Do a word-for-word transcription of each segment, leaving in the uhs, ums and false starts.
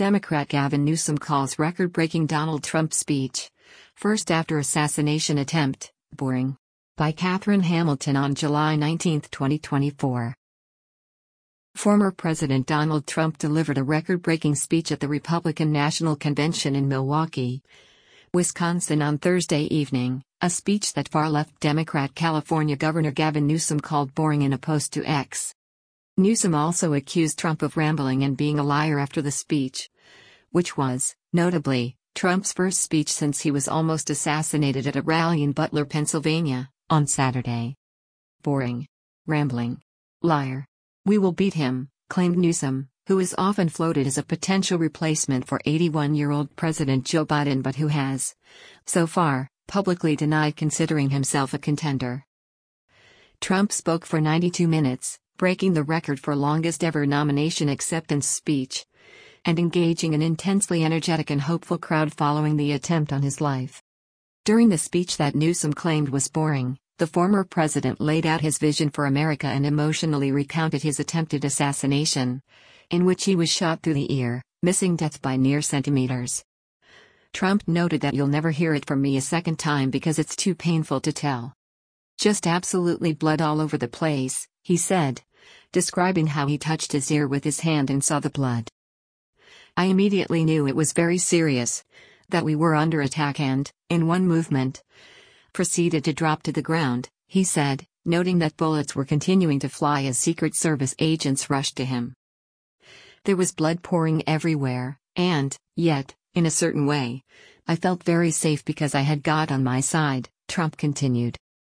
Democrat Gavin Newsom calls record-breaking Donald Trump speech, first after assassination attempt, boring. By Catherine Hamilton on July nineteenth, twenty twenty-four. Former President Donald Trump delivered a record-breaking speech at the Republican National Convention in Milwaukee, Wisconsin on Thursday evening, a speech that far-left Democrat California Governor Gavin Newsom called boring in a post to X. Newsom also accused Trump of rambling and being a liar after the speech, which was, notably, Trump's first speech since he was almost assassinated at a rally in Butler, Pennsylvania, on Saturday. Boring. Rambling. Liar. We will beat him, claimed Newsom, who is often floated as a potential replacement for eighty-one-year-old President Joe Biden but who has, so far, publicly denied considering himself a contender. Trump spoke for ninety-two minutes, breaking the record for longest-ever nomination acceptance speech, and engaging an intensely energetic and hopeful crowd following the attempt on his life. During the speech that Newsom claimed was boring, the former president laid out his vision for America and emotionally recounted his attempted assassination, in which he was shot through the ear, missing death by near centimeters. Trump noted that "You'll never hear it from me a second time because it's too painful to tell. Just absolutely blood all over the place," he said, describing how he touched his ear with his hand and saw the blood. "I immediately knew it was very serious, that we were under attack and, in one movement, proceeded to drop to the ground," he said, noting that bullets were continuing to fly as Secret Service agents rushed to him. "There was blood pouring everywhere, and, yet, in a certain way, I felt very safe because I had God on my side," Trump continued.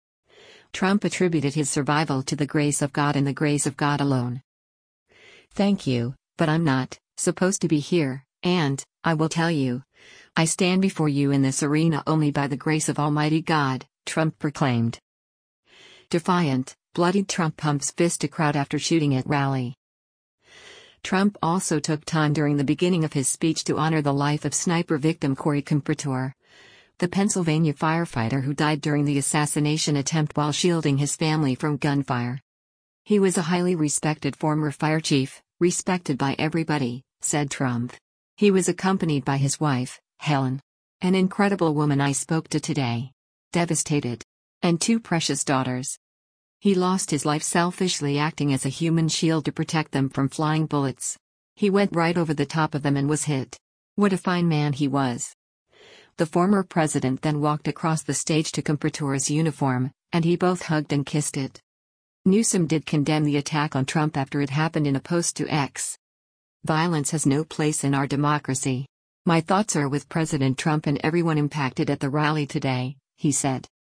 Trump attributed his survival to the grace of God and the grace of God alone. "Thank you, but I'm not supposed to be here, and, I will tell you, I stand before you in this arena only by the grace of Almighty God," Trump proclaimed. Defiant, bloodied Trump pumps fist to crowd after shooting at rally. Trump also took time during the beginning of his speech to honor the life of sniper victim Corey Kumpertor, the Pennsylvania firefighter who died during the assassination attempt while shielding his family from gunfire. "He was a highly respected former fire chief, respected by everybody," said Trump. "He was accompanied by his wife, Helen, an incredible woman I spoke to today. Devastated. And two precious daughters. He lost his life selfishly acting as a human shield to protect them from flying bullets. He went right over the top of them and was hit. What a fine man he was." The former president then walked across the stage to Kumpertor's uniform, and he both hugged and kissed it. Newsom did condemn the attack on Trump after it happened in a post to X. "Violence has no place in our democracy. My thoughts are with President Trump and everyone impacted at the rally today," he said.